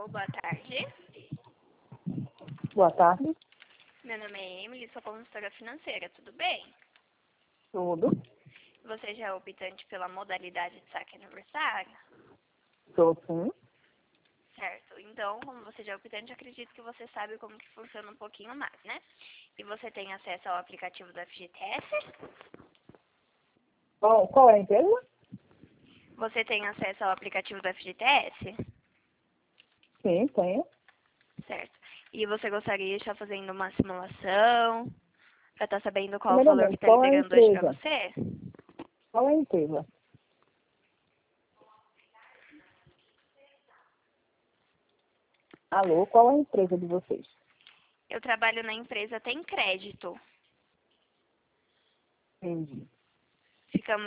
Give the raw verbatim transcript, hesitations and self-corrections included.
Alô, boa tarde. Boa tarde. Meu nome é Emily, sou consultora financeira, tudo bem? Tudo. Você já é optante pela modalidade de saque aniversário? Sou sim. Certo. Então, como você já é optante, acredito que você sabe como que funciona um pouquinho mais, né? E você tem acesso ao aplicativo do F G T S? Qual, qual é a empresa? Você tem acesso ao aplicativo do F G T S? Sim, tenho. Certo. E você gostaria de estar fazendo uma simulação para estar sabendo qual o valor que Primeiramente, está qual é a liberando hoje para empresa? você? Qual é a empresa? Alô, qual é a empresa de vocês? Eu trabalho na empresa Tem Crédito. Entendi.